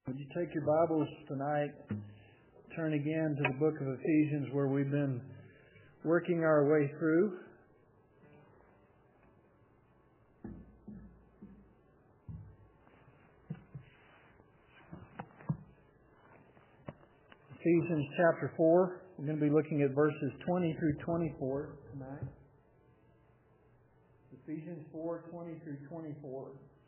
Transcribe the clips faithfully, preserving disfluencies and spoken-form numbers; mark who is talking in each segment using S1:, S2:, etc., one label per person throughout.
S1: Would you take your Bibles tonight, turn again to the book of Ephesians where we've been working our way through. Ephesians chapter four. We're going to be looking at verses twenty through twenty-four tonight. Ephesians four, twenty through twenty-four.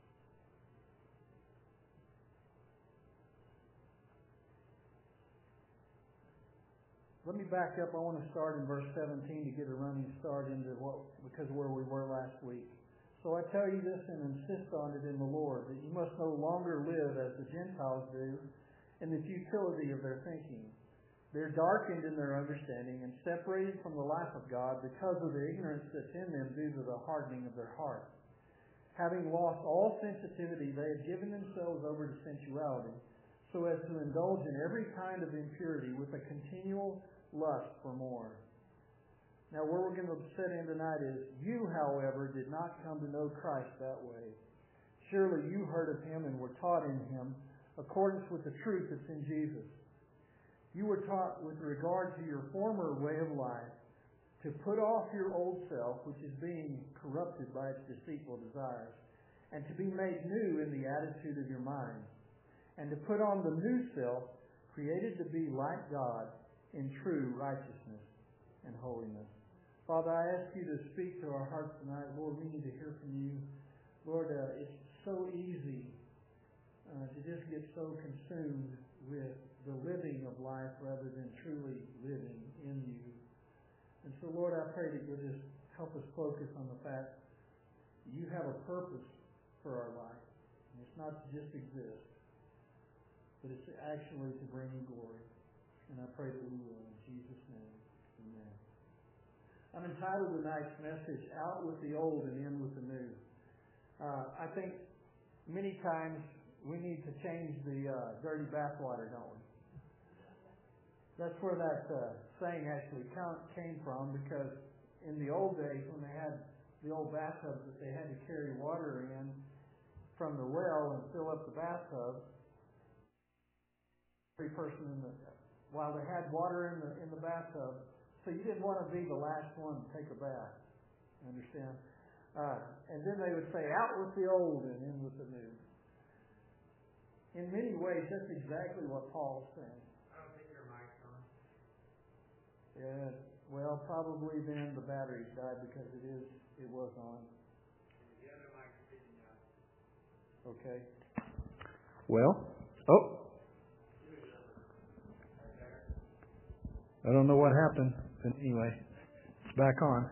S1: Let me back up. I want to start in verse seventeen to get a running start into what, because of where we were last week. So I tell you this and insist on it in the Lord, that you must no longer live as the Gentiles do in the futility of their thinking. They're darkened in their understanding and separated from the life of God because of the ignorance that's in them due to the hardening of their heart. Having lost all sensitivity, they have given themselves over to sensuality, so as to indulge in every kind of impurity with a continual lust for more. Now, where we're going to set in tonight is, you, however, did not come to know Christ that way. Surely you heard of Him and were taught in Him, accordance with the truth that's in Jesus. You were taught with regard to your former way of life to put off your old self, which is being corrupted by its deceitful desires, and to be made new in the attitude of your mind, and to put on the new self, created to be like God in true righteousness and holiness. Father, I ask you to speak to our hearts tonight. Lord, we need to hear from you. Lord, uh, it's so easy uh, to just get so consumed with the living of life rather than truly living in you. And so, Lord, I pray that you'll just help us focus on the fact that you have a purpose for our life. And it's not to just exist, but it's actually to bring you glory. And I pray that we will. In Jesus' name, amen. I'm entitled tonight's message, Out with the Old and In with the New. Uh, I think many times we need to change the uh, dirty bathwater, don't we? That's where that uh, saying actually came from, because in the old days when they had the old bathtubs that they had to carry water in from the well and fill up the bathtub, every person in the while they had water in the in the bathtub, so you didn't want to be the last one to take a bath. Understand? Uh, and then they would say, "Out with the old and in with the new." In many ways, that's exactly what Paul's saying.
S2: I don't think your mic's on.
S1: Yeah. Well, probably then the batteries died because it is it was on.
S2: The other mic's picking up.
S1: Okay. Well. Oh. I don't know what happened, but anyway, it's back on.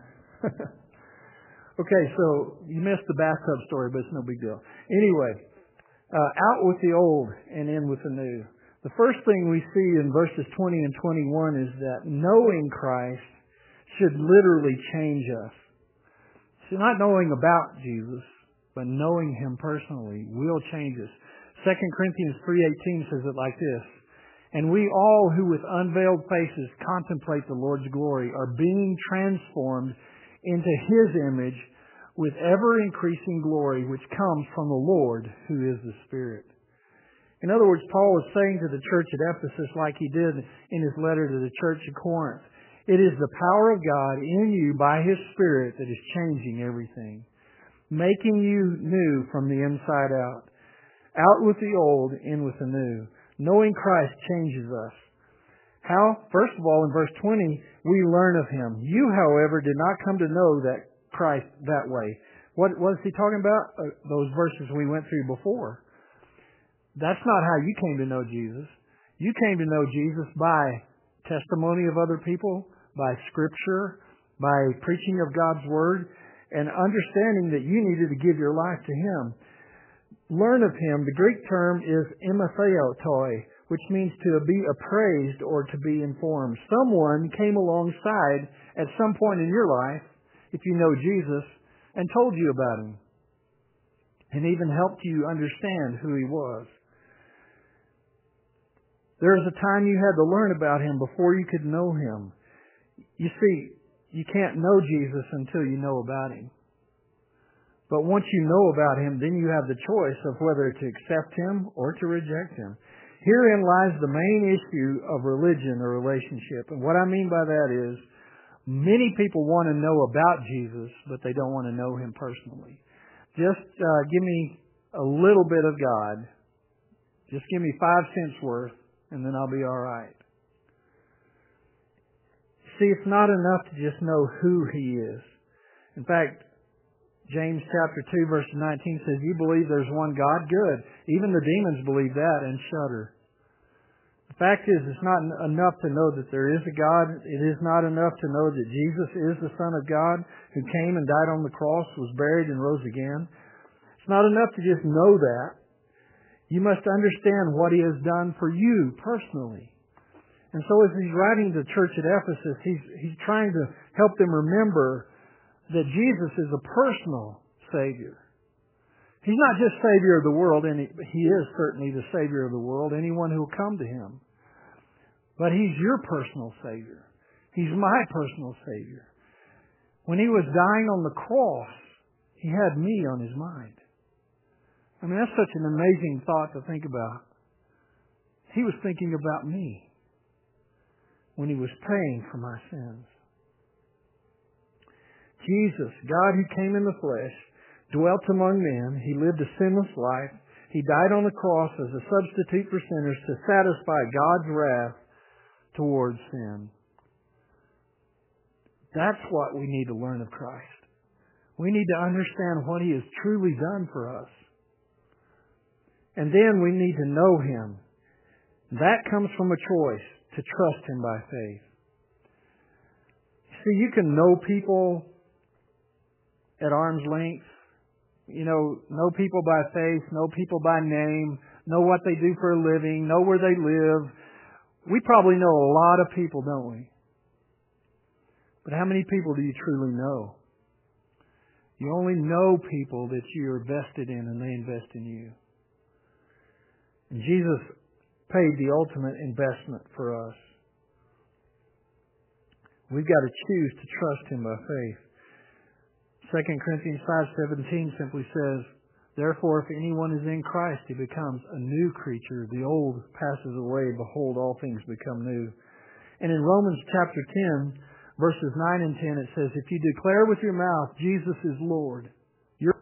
S1: Okay, so you missed the bathtub story, but it's no big deal. Anyway, uh, out with the old and in with the new. The first thing we see in verses twenty and twenty-one is that knowing Christ should literally change us. See, not knowing about Jesus, but knowing Him personally will change us. Second Corinthians three eighteen says it like this: "And we all who with unveiled faces contemplate the Lord's glory are being transformed into His image with ever-increasing glory which comes from the Lord who is the Spirit." In other words, Paul is saying to the church at Ephesus, like he did in his letter to the church at Corinth, it is the power of God in you by His Spirit that is changing everything, making you new from the inside out. Out with the old, in with the new. Knowing Christ changes us. How? First of all, in verse twenty, we learn of Him. You, however, did not come to know that Christ that way. What was he talking about? Uh, those verses we went through before. That's not how you came to know Jesus. You came to know Jesus by testimony of other people, by Scripture, by preaching of God's Word, and understanding that you needed to give your life to Him. Learn of Him. The Greek term is emetheotoi, which means to be appraised or to be informed. Someone came alongside at some point in your life, if you know Jesus, and told you about Him, and even helped you understand who He was. There was a time you had to learn about Him before you could know Him. You see, you can't know Jesus until you know about Him. But once you know about Him, then you have the choice of whether to accept Him or to reject Him. Herein lies the main issue of religion or relationship. And what I mean by that is, many people want to know about Jesus, but they don't want to know Him personally. Just uh, give me a little bit of God. Just give me five cents worth, and then I'll be all right. See, it's not enough to just know who He is. In fact, James chapter two verse nineteen says, you believe there's one God? Good. Even the demons believe that and shudder. The fact is, it's not enough to know that there is a God. It is not enough to know that Jesus is the Son of God who came and died on the cross, was buried, and rose again. It's not enough to just know that. You must understand what He has done for you personally. And so as he's writing to the church at Ephesus, he's, he's trying to help them remember that Jesus is a personal Savior. He's not just Savior of the world, and he, he is certainly the Savior of the world, anyone who will come to Him. But He's your personal Savior. He's my personal Savior. When He was dying on the cross, He had me on His mind. I mean, that's such an amazing thought to think about. He was thinking about me when He was paying for my sins. Jesus, God who came in the flesh, dwelt among men. He lived a sinless life. He died on the cross as a substitute for sinners to satisfy God's wrath towards sin. That's what we need to learn of Christ. We need to understand what He has truly done for us. And then we need to know Him. That comes from a choice to trust Him by faith. See, you can know people at arm's length. You know, know people by faith, know people by name, know what they do for a living, know where they live. We probably know a lot of people, don't we? But how many people do you truly know? You only know people that you're vested in and they invest in you. And Jesus paid the ultimate investment for us. We've got to choose to trust Him by faith. Second Corinthians five seventeen simply says, therefore, if anyone is in Christ, he becomes a new creature. The old passes away. Behold, all things become new. And in Romans chapter ten, verses nine and ten, it says, if you declare with your mouth, Jesus is Lord, you're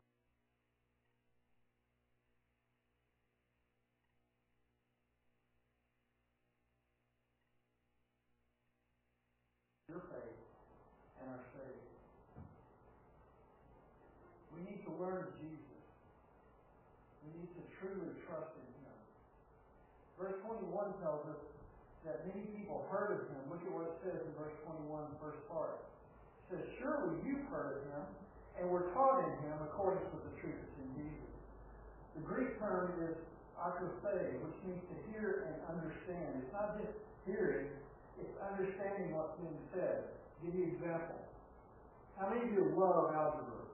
S1: your faith and our Savior. We need to learn Jesus. We need to truly trust in Him. Verse twenty-one tells us that many people heard of Him. Look at what it says in verse twenty-one, first part. It says, surely you've heard of Him and were taught in Him according to the truth that's in Jesus. The Greek term is akouphē, which means to hear and understand. It's not just hearing, it's understanding what's being said. I'll give you an example. How many of you love algebra?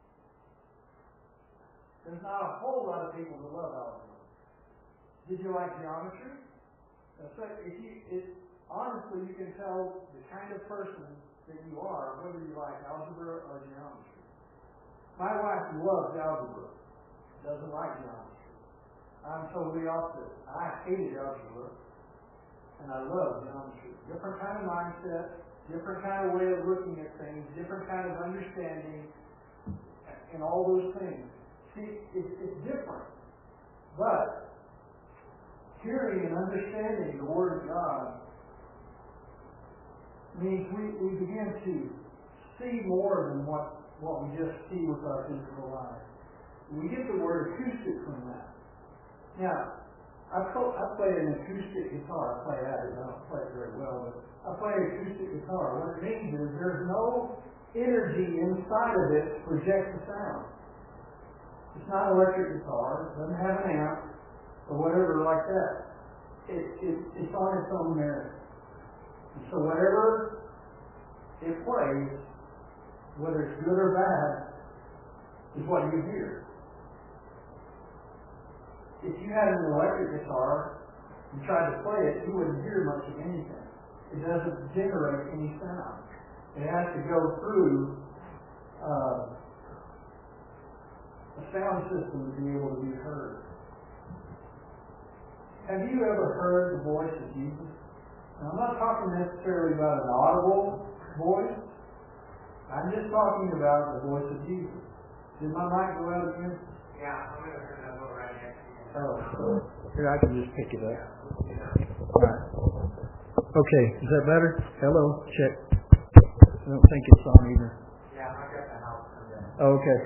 S1: There's not a whole lot of people who love algebra. Did you like geometry? That's right. If you, it, honestly, you can tell the kind of person that you are, whether you like algebra or geometry. My wife loves algebra, doesn't like geometry. I'm totally opposite. I hated algebra, and I love geometry. Different kind of mindset, different kind of way of looking at things, different kind of understanding, and all those things. See, it's, it's different. But hearing and understanding the Word of God means we, we begin to see more than what, what we just see with our physical eyes. We get the word acoustic from that. Now, I, play, I play an acoustic guitar. I play that. I don't play it very well, but I play an acoustic guitar. What it means is there's no energy inside of it to project the sound. It's not an electric guitar. It doesn't have an amp or whatever like that. It, it, it's on its own merit. And so whatever it plays, whether it's good or bad, is what you hear. If you had an electric guitar and tried to play it, you wouldn't hear much of anything. It doesn't generate any sound. It has to go through uh, a sound system to be able to be heard. Have you ever heard the voice of Jesus? Now, I'm not talking necessarily about an audible voice. I'm just talking about the voice of Jesus. Did my mic go out again?
S2: Yeah, I'm going to turn that over right next to you.
S1: Oh, here, I can just pick it up. All right. Okay, is that better? Hello, check. I don't think it's on either.
S2: Yeah, I got the house turned down.
S1: Oh, okay.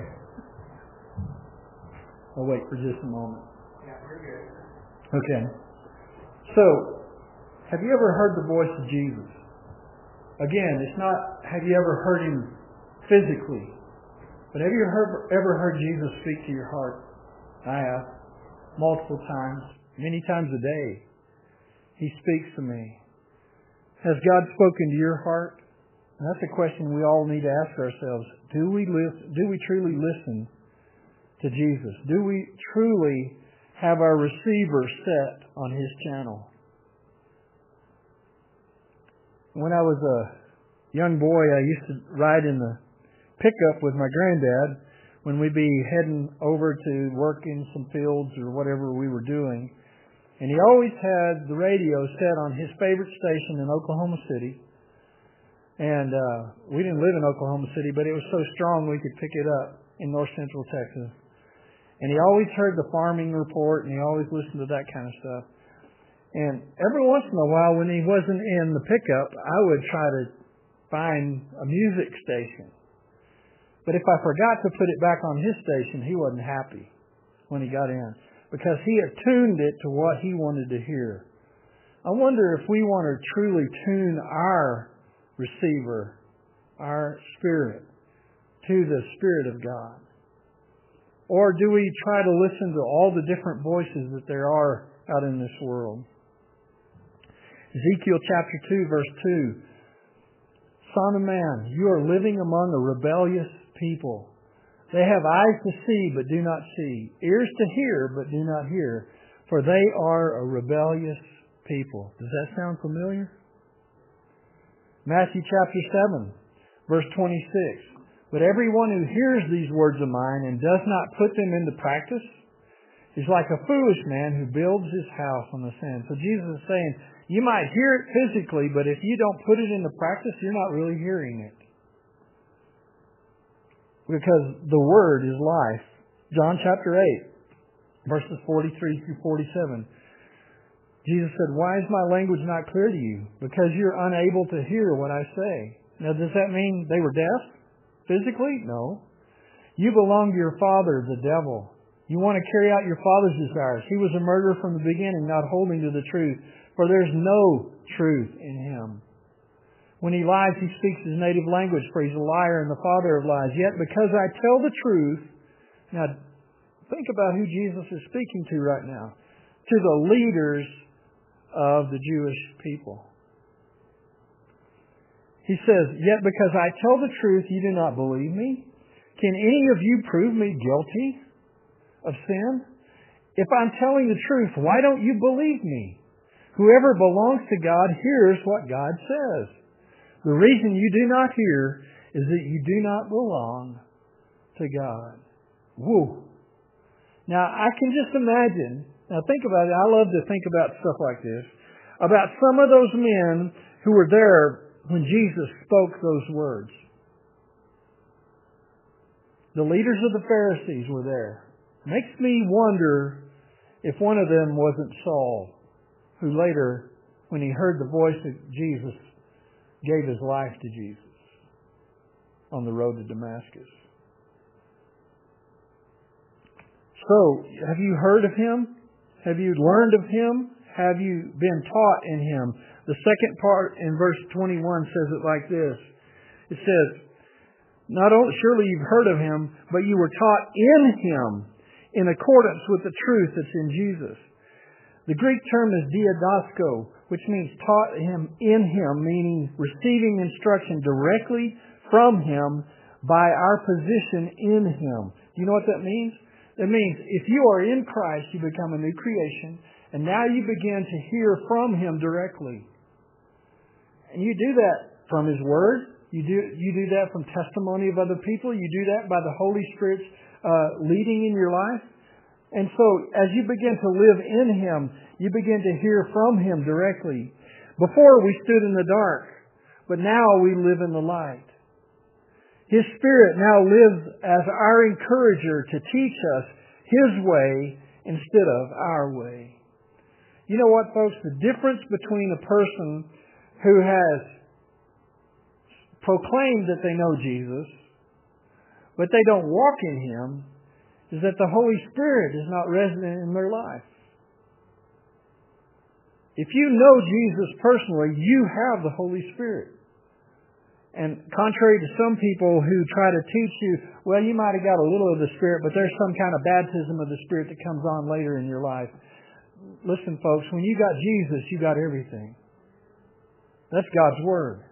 S1: I'll wait for just a moment.
S2: Yeah, you're good.
S1: Okay. So, have you ever heard the voice of Jesus? Again, it's not, have you ever heard Him physically? But have you heard, ever heard Jesus speak to your heart? I have. Multiple times. Many times a day. He speaks to me. Has God spoken to your heart? And that's a question we all need to ask ourselves. Do we listen, do we truly listen to Jesus? Do we truly have our receiver set on His channel? When I was a young boy, I used to ride in the pickup with my granddad when we'd be heading over to work in some fields or whatever we were doing. And he always had the radio set on his favorite station in Oklahoma City. And uh, we didn't live in Oklahoma City, but it was so strong we could pick it up in north central Texas. And he always heard the farming report, and he always listened to that kind of stuff. And every once in a while, when he wasn't in the pickup, I would try to find a music station. But if I forgot to put it back on his station, he wasn't happy when he got in, because he had tuned it to what he wanted to hear. I wonder if we want to truly tune our receiver, our spirit, to the Spirit of God. Or do we try to listen to all the different voices that there are out in this world? Ezekiel chapter two, verse two. Son of man, you are living among a rebellious people. They have eyes to see, but do not see. Ears to hear, but do not hear. For they are a rebellious people. Does that sound familiar? Matthew chapter seven, verse twenty-six. But everyone who hears these words of mine and does not put them into practice is like a foolish man who builds his house on the sand. So Jesus is saying, you might hear it physically, but if you don't put it into practice, you're not really hearing it. Because the Word is life. John chapter eight, verses forty-three through forty-seven. Jesus said, why is my language not clear to you? Because you're unable to hear what I say. Now, does that mean they were deaf? Physically? No. You belong to your father, the devil. You want to carry out your father's desires. He was a murderer from the beginning, not holding to the truth, for there's no truth in him. When he lies, he speaks his native language, for he's a liar and the father of lies. Yet because I tell the truth, now think about who Jesus is speaking to right now. To the leaders of the Jewish people. He says, yet because I tell the truth, you do not believe me? Can any of you prove me guilty of sin? If I'm telling the truth, why don't you believe me? Whoever belongs to God hears what God says. The reason you do not hear is that you do not belong to God. Woo. Now, I can just imagine, now think about it, I love to think about stuff like this, about some of those men who were there when Jesus spoke those words. The leaders of the Pharisees were there. Makes me wonder if one of them wasn't Saul, who later, when he heard the voice of Jesus, gave his life to Jesus on the road to Damascus. So, have you heard of Him? Have you learned of Him? Have you been taught in Him? The second part in verse twenty-one says it like this. It says, not only surely you've heard of Him, but you were taught in Him in accordance with the truth that's in Jesus. The Greek term is diadasko, which means taught Him in Him, meaning receiving instruction directly from Him by our position in Him. Do you know what that means? It means if you are in Christ, you become a new creation, and now you begin to hear from Him directly. And you do that from His Word. You do, you do that from testimony of other people. You do that by the Holy Spirit's uh, leading in your life. And so as you begin to live in Him, you begin to hear from Him directly. Before we stood in the dark, but now we live in the light. His Spirit now lives as our encourager to teach us His way instead of our way. You know what, folks? The difference between a person who has proclaimed that they know Jesus, but they don't walk in Him, is that the Holy Spirit is not resident in their life. If you know Jesus personally, you have the Holy Spirit. And contrary to some people who try to teach you, well, you might have got a little of the Spirit, but there's some kind of baptism of the Spirit that comes on later in your life. Listen, folks, when you got Jesus, you got everything. That's God's Word.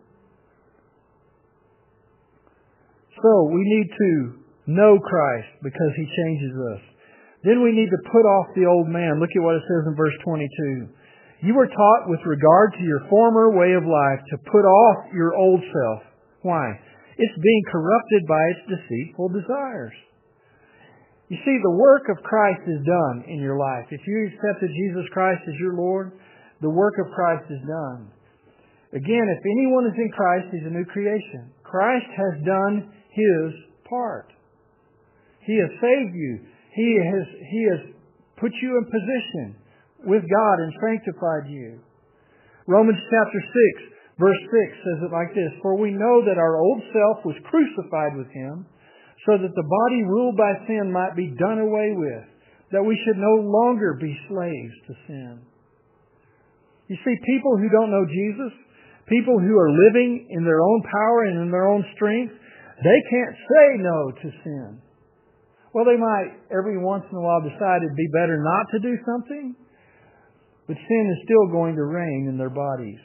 S1: So we need to know Christ because He changes us. Then we need to put off the old man. Look at what it says in verse twenty-two. You were taught with regard to your former way of life to put off your old self. Why? It's being corrupted by its deceitful desires. You see, the work of Christ is done in your life. If you accepted Jesus Christ as your Lord, the work of Christ is done. Again, if anyone is in Christ, he's a new creation. Christ has done His part. He has saved you. He has, He has put you in position with God and sanctified you. Romans chapter six, verse six says it like this, For we know that our old self was crucified with Him, so that the body ruled by sin might be done away with, that we should no longer be slaves to sin. You see, people who don't know Jesus, people who are living in their own power and in their own strength, they can't say no to sin. Well, they might every once in a while decide it'd be better not to do something, but sin is still going to reign in their bodies.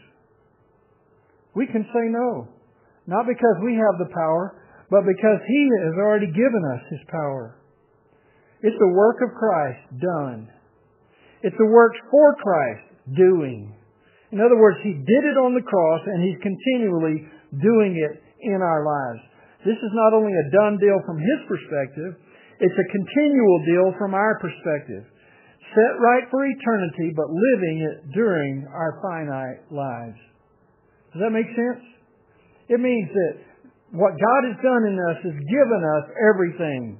S1: We can say no, not because we have the power, but because He has already given us His power. It's the work of Christ done. It's the work for Christ doing. In other words, He did it on the cross and He's continually doing it in our lives. This is not only a done deal from His perspective, it's a continual deal from our perspective. Set right for eternity, but living it during our finite lives. Does that make sense? It means that what God has done in us has given us everything.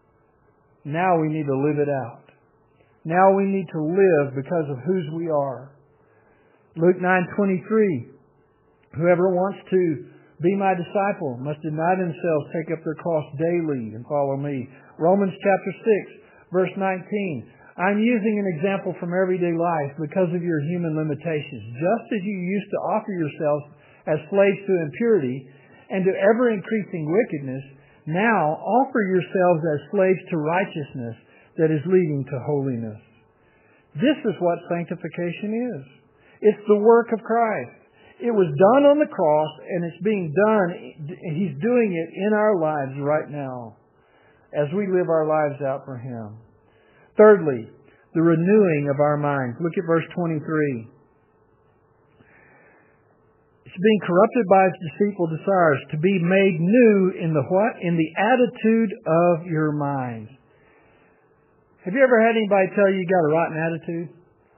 S1: Now we need to live it out. Now we need to live because of whose we are. Luke nine twenty-three. Whoever wants to be my disciple must deny themselves, take up their cross daily, and follow me. Romans chapter six, verse nineteen. I'm using an example from everyday life because of your human limitations. Just as you used to offer yourselves as slaves to impurity and to ever-increasing wickedness, now offer yourselves as slaves to righteousness that is leading to holiness. This is what sanctification is. It's the work of Christ. It was done on the cross, and it's being done, He's doing it in our lives right now as we live our lives out for Him. Thirdly, the renewing of our minds. Look at verse twenty-three. It's being corrupted by its deceitful desires, to be made new in the what? In the attitude of your mind. Have you ever had anybody tell you you got a rotten attitude?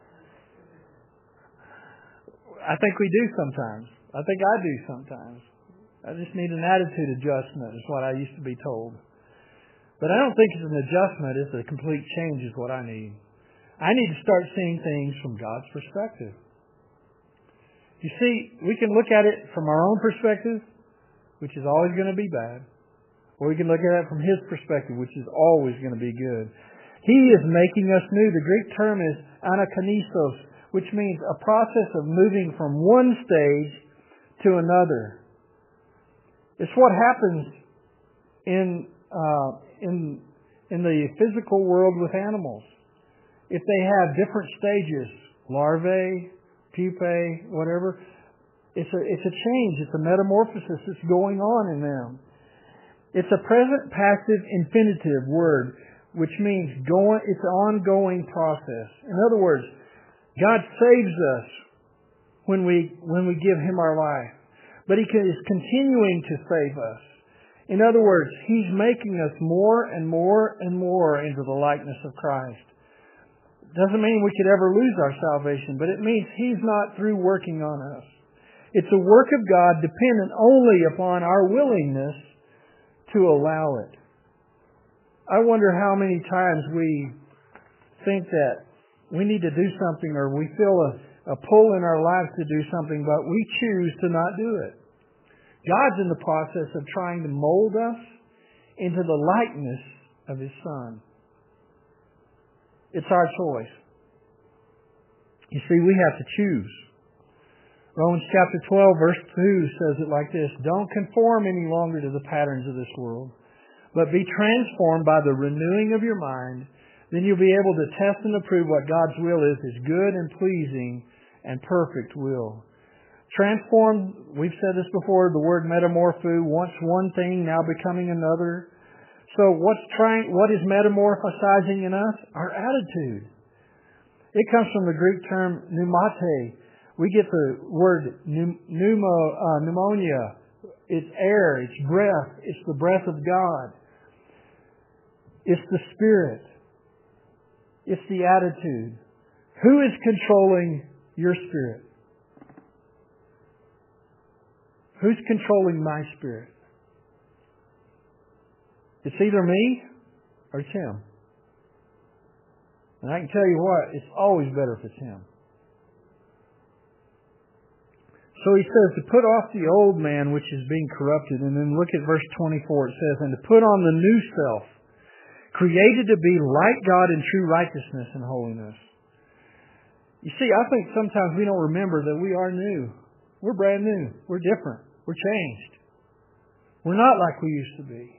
S1: I think we do sometimes. I think I do sometimes. I just need an attitude adjustment is what I used to be told. But I don't think it's an adjustment. It's a complete change is what I need. I need to start seeing things from God's perspective. You see, we can look at it from our own perspective, which is always going to be bad. Or we can look at it from His perspective, which is always going to be good. He is making us new. The Greek term is anakanisos, which means a process of moving from one stage to another. It's what happens in uh, in in the physical world with animals. If they have different stages, larvae, pupae, whatever, it's a it's a change. It's a metamorphosis that's going on in them. It's a present passive infinitive word, which means going. It's an ongoing process. In other words, God saves us when we when we give Him our life, but He is continuing to save us. In other words, He's making us more and more and more into the likeness of Christ. Doesn't mean we could ever lose our salvation, but it means He's not through working on us. It's a work of God dependent only upon our willingness to allow it. I wonder how many times we think that we need to do something, or we feel a, a pull in our lives to do something, but we choose to not do it. God's in the process of trying to mold us into the likeness of His Son. It's our choice. You see, we have to choose. Romans chapter twelve, verse two says it like this: Don't conform any longer to the patterns of this world, but be transformed by the renewing of your mind. Then you'll be able to test and approve what God's will is, His good and pleasing and perfect will. Transformed, we've said this before, the word metamorpho, once one thing, now becoming another. So what's trying, what is metamorphosizing in us? Our attitude. It comes from the Greek term pneumate. We get the word pneumo, uh, pneumonia. It's air, it's breath, it's the breath of God. It's the Spirit. It's the attitude. Who is controlling your spirit? Who's controlling my spirit? It's either me or it's Him. And I can tell you what, it's always better if it's Him. So he says to put off the old man which is being corrupted. And then look at verse twenty-four. It says, and to put on the new self, created to be like God in true righteousness and holiness. You see, I think sometimes we don't remember that we are new. We're brand new. We're different. We're changed. We're not like we used to be.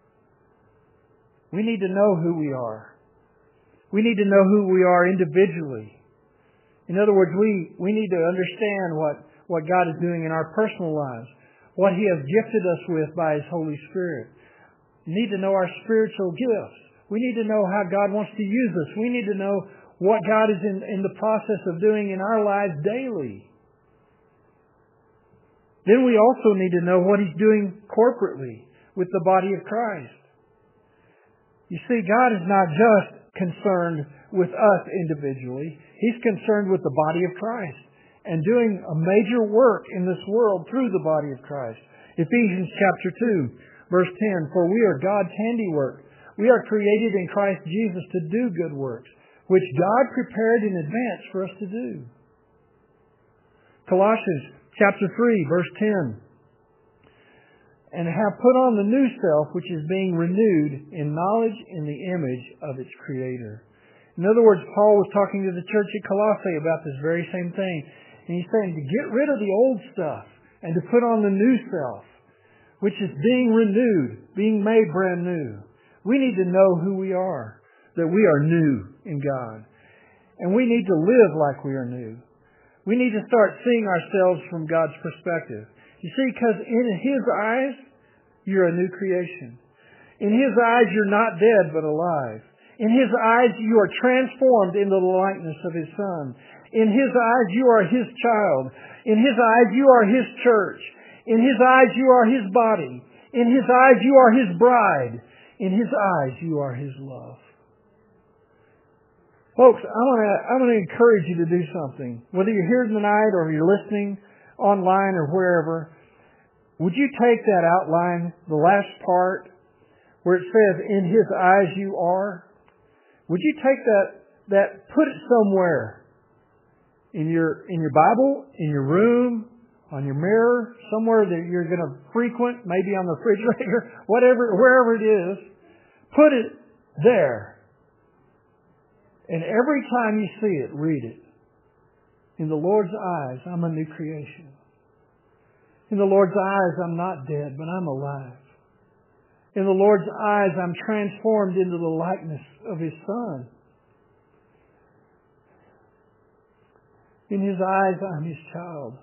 S1: We need to know who we are. We need to know who we are individually. In other words, we, we need to understand what, what God is doing in our personal lives, what He has gifted us with by His Holy Spirit. We need to know our spiritual gifts. We need to know how God wants to use us. We need to know what God is in, in the process of doing in our lives daily. Then we also need to know what He's doing corporately with the body of Christ. You see, God is not just concerned with us individually. He's concerned with the body of Christ and doing a major work in this world through the body of Christ. Ephesians chapter two, verse ten, for we are God's handiwork. We are created in Christ Jesus to do good works, which God prepared in advance for us to do. Colossians chapter three, verse ten. And have put on the new self, which is being renewed in knowledge in the image of its Creator. In other words, Paul was talking to the church at Colossae about this very same thing. And he's saying to get rid of the old stuff and to put on the new self, which is being renewed, being made brand new. We need to know who we are, that we are new in God. And we need to live like we are new. We need to start seeing ourselves from God's perspective. You see, because in His eyes, you're a new creation. In His eyes, you're not dead but alive. In His eyes, you are transformed into the likeness of His Son. In His eyes, you are His child. In His eyes, you are His church. In His eyes, you are His body. In His eyes, you are His bride. In His eyes, you are His love. Folks, I want to I want to encourage you to do something. Whether you're here tonight or you're listening online or wherever, would you take that outline, the last part, where it says, in His eyes you are? Would you take that, that put it somewhere in your in your Bible, in your room, on your mirror, somewhere that you're going to frequent, maybe on the refrigerator, whatever, wherever it is, put it there. And every time you see it, read it. In the Lord's eyes, I'm a new creation. In the Lord's eyes, I'm not dead, but I'm alive. In the Lord's eyes, I'm transformed into the likeness of His Son. In His eyes, I'm His child.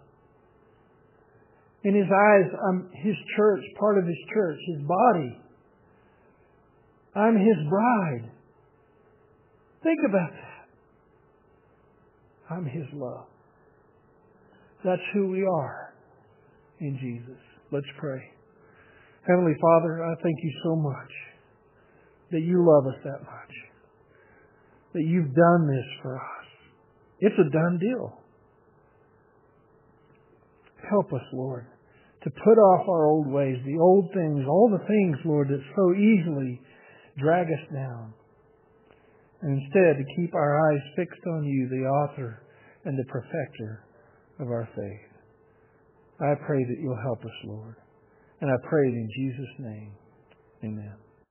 S1: In His eyes, I'm His church, part of His church, His body. I'm His bride. Think about that. I'm His love. That's who we are in Jesus. Let's pray. Heavenly Father, I thank you so much that you love us that much, that you've done this for us. It's a done deal. Help us, Lord, to put off our old ways, the old things, all the things, Lord, that so easily drag us down. And instead to keep our eyes fixed on you, the author and the perfecter of our faith. I pray that you'll help us, Lord. And I pray it in Jesus' name. Amen.